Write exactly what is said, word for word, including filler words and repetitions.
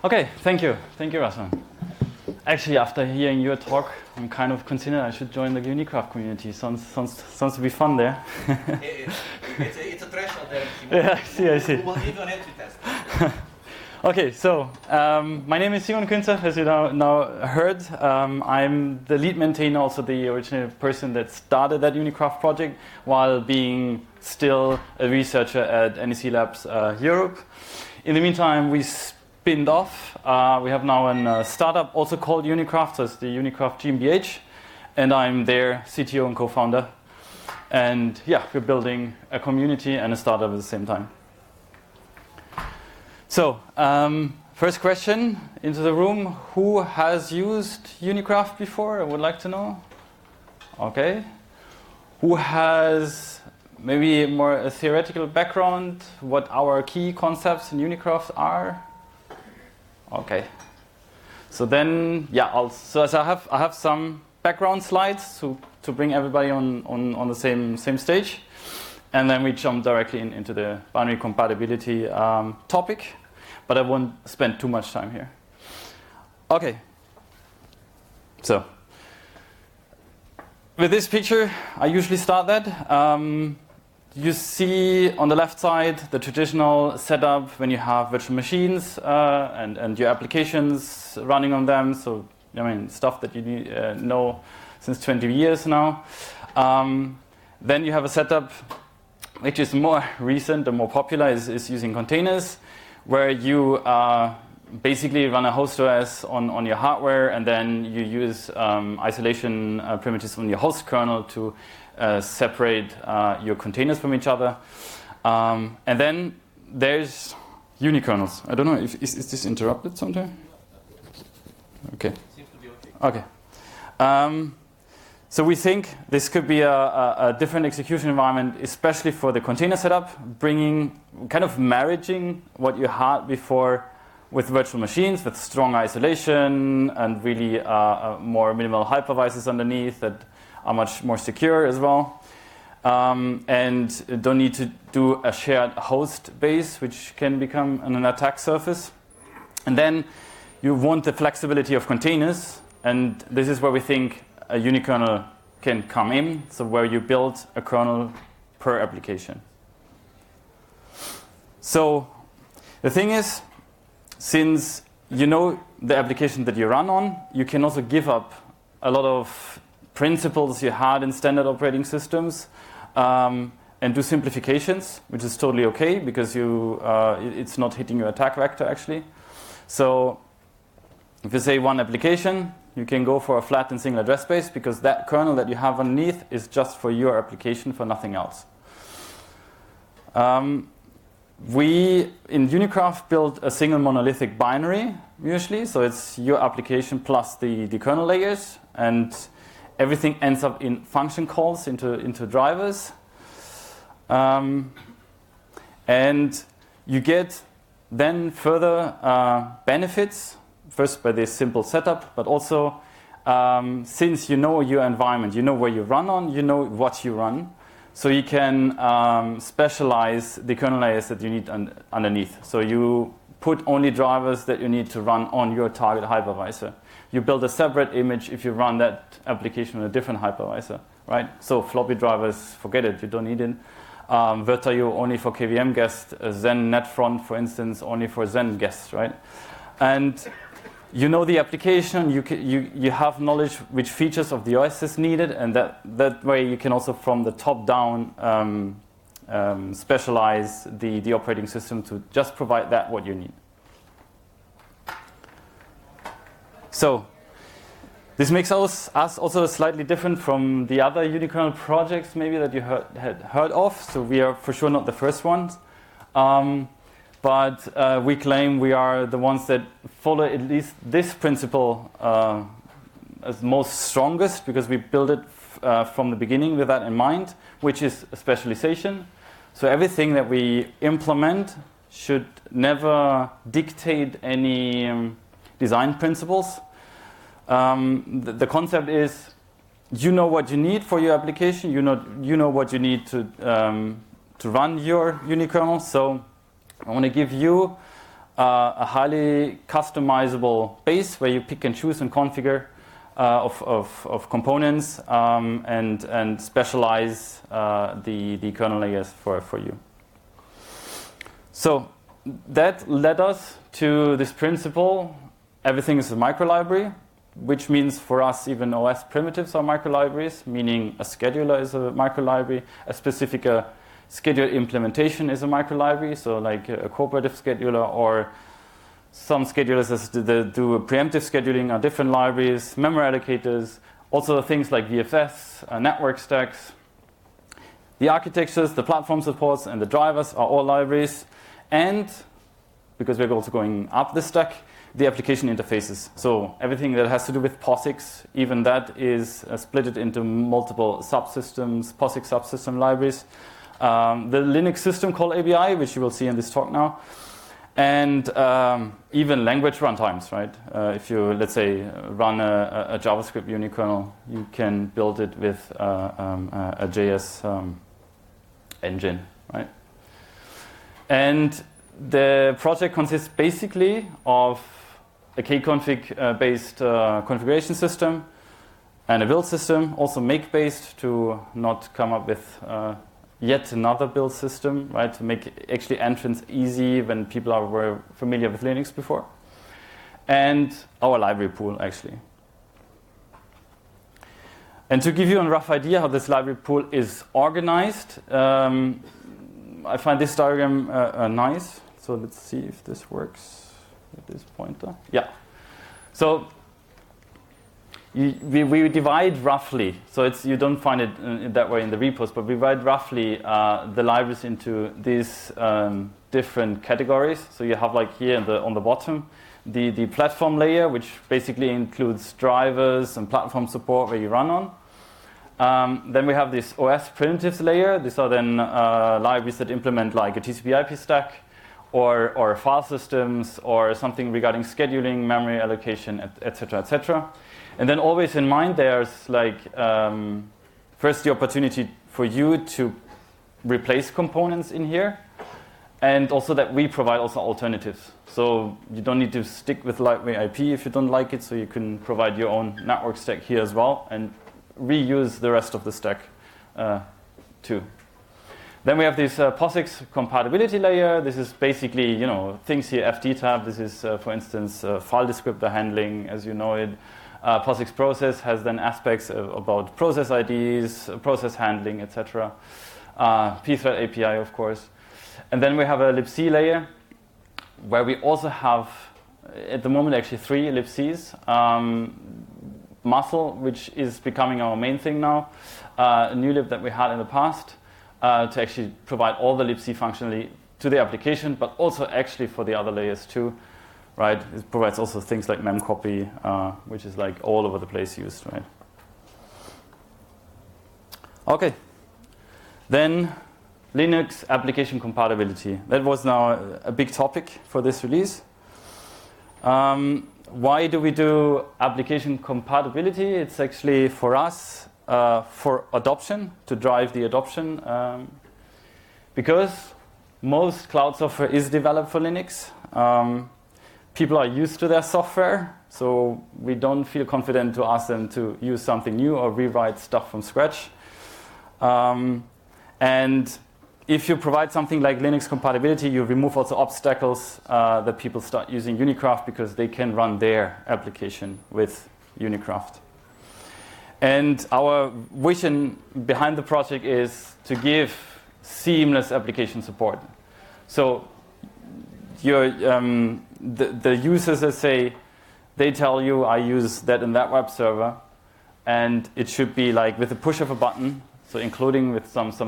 Okay, thank you. Thank you, Rasmus. Actually, after hearing your talk, I'm kind of considering I should join the Unicraft community. Sounds, sounds, sounds to be fun there. it's, it's, a, it's a threshold there. Yeah, I see, I see. We will give you an entry test. Okay, so um, my name is Simon Künzer, as you now, now heard. Um, I'm the lead maintainer, also the original person that started that Unicraft project while being still a researcher at N E C Labs uh, Europe. In the meantime, we spinned off. Uh, we have now a uh, startup also called Unicraft, so it's the Unicraft GmbH, and I'm their C T O and co-founder. And yeah, we're building a community and a startup at the same time. So, um, first question into the room. Who has used Unicraft before? I would like to know. Okay. Who has maybe more a theoretical background, what our key concepts in Unicraft are? Okay. So then, yeah, I'll, so as I have, I have some background slides to, to bring everybody on, on, on the same, same stage. And then we jump directly in, into the binary compatibility um, topic. But I won't spend too much time here. Okay. So, with this picture, I usually start that. Um, you see on the left side the traditional setup when you have virtual machines uh, and, and your applications running on them. So, I mean, stuff that you need, uh, know since twenty years now. Um, then you have a setup which is more recent and more popular, is, is using containers, where you uh, basically run a host O S on, on your hardware, and then you use um, isolation uh, primitives on your host kernel to uh, separate uh, your containers from each other. Um, and then there's unikernels. I don't know, if is, is this interrupted sometime? Okay. Seems to be okay. Okay. Um, So we think this could be a, a, a different execution environment, especially for the container setup, bringing, kind of marrying what you had before with virtual machines, with strong isolation and really uh, uh, more minimal hypervisors underneath that are much more secure as well. Um, and don't need to do a shared host base, which can become an attack surface. And then you want the flexibility of containers, and this is where we think a unikernel can come in, so where you build a kernel per application. So the thing is, since you know the application that you run on, you can also give up a lot of principles you had in standard operating systems um, and do simplifications, which is totally okay because you uh, it's not hitting your attack vector actually. So if you say one application, you can go for a flat and single address space because that kernel that you have underneath is just for your application, for nothing else. Um, we, in Unicraft, built a single monolithic binary, usually. So it's your application plus the, the kernel layers. And everything ends up in function calls into, into drivers. Um, and you get then further uh, benefits. First by this simple setup, but also um, since you know your environment, you know where you run on, you know what you run, so you can um, specialize the kernel layers that you need un underneath. So you put only drivers that you need to run on your target hypervisor. You build a separate image if you run that application on a different hypervisor, right? So floppy drivers, forget it, you don't need it. Um, Virta.io only for K V M guests, uh, Zen NetFront, for instance, only for Zen guests, right? And you know the application, you, can, you, you have knowledge which features of the O S is needed, and that, that way you can also from the top down um, um, specialize the, the operating system to just provide that what you need. So this makes us, us also slightly different from the other unikernel projects maybe that you heard, had heard of. So we are for sure not the first ones. Um, But uh, we claim we are the ones that follow at least this principle uh, as most strongest, because we built it f uh, from the beginning with that in mind, which is specialization. So everything that we implement should never dictate any um, design principles. Um, the, the concept is you know what you need for your application, you know, you know what you need to, um, to run your unikernel. So I want to give you uh, a highly customizable base where you pick and choose and configure uh, of, of, of components um, and, and specialize uh, the, the kernel layers for, for you. So that led us to this principle, everything is a microlibrary, which means for us even O S primitives are microlibraries, meaning a scheduler is a microlibrary, a specific uh, schedule implementation is a microlibrary, so like a cooperative scheduler, or some schedulers that do preemptive scheduling are different libraries, memory allocators, also things like V F S, uh, network stacks. The architectures, the platform supports, and the drivers are all libraries. And, because we're also going up the stack, the application interfaces. So everything that has to do with POSIX, even that is uh, split into multiple subsystems, POSIX subsystem libraries. Um, the Linux system call A B I, which you will see in this talk now. And um, even language runtimes, right? Uh, if you, let's say, run a, a JavaScript unikernel, you can build it with uh, um, a, a J S um, engine, right? And the project consists basically of a kconfig-based uh, configuration system and a build system, also make-based to not come up with uh, yet another build system, right? To make actually entrance easy when people are were familiar with Linux before. And our library pool, actually. And to give you a rough idea how this library pool is organized, um, I find this diagram uh, uh, nice. So let's see if this works with this pointer. Yeah. So you, we, we divide roughly. So it's you don't find it in that way in the repos, but we divide roughly uh, the libraries into these um, different categories. So you have like here in the, on the bottom the, the platform layer, which basically includes drivers and platform support where you run on. Um, then we have this O S primitives layer. These are then uh, libraries that implement like a T C P I P stack, or, or file systems, or something regarding scheduling, memory allocation, et cetera, et cetera. And then always in mind, there's like um, first the opportunity for you to replace components in here, and also that we provide also alternatives. So you don't need to stick with Lightweight I P if you don't like it, so you can provide your own network stack here as well, and reuse the rest of the stack uh, too. Then we have this uh, POSIX compatibility layer. This is basically, you know, things here, F D tab. This is, uh, for instance, uh, file descriptor handling, as you know it. Uh, POSIX process has then aspects of, about process I Ds, uh, process handling, et cetera. Uh, pthread A P I, of course. And then we have a libc layer, where we also have, at the moment, actually three libcs. Um, Muscle, which is becoming our main thing now. Uh, a new lib that we had in the past. Uh, to actually provide all the libc functionality to the application, but also actually for the other layers too, right? It provides also things like memcopy, uh, which is like all over the place used, right? Okay. Then Linux application compatibility. That was now a big topic for this release. Um, why do we do application compatibility? It's actually for us Uh, for adoption, to drive the adoption, um, because most cloud software is developed for Linux. Um, people are used to their software, so we don't feel confident to ask them to use something new or rewrite stuff from scratch. Um, and if you provide something like Linux compatibility, you remove also obstacles uh, that people start using Unicraft because they can run their application with Unicraft. And our vision behind the project is to give seamless application support. So your, um, the, the users, let's say, they tell you, I use that and that web server, and it should be like with the push of a button, so including with some, some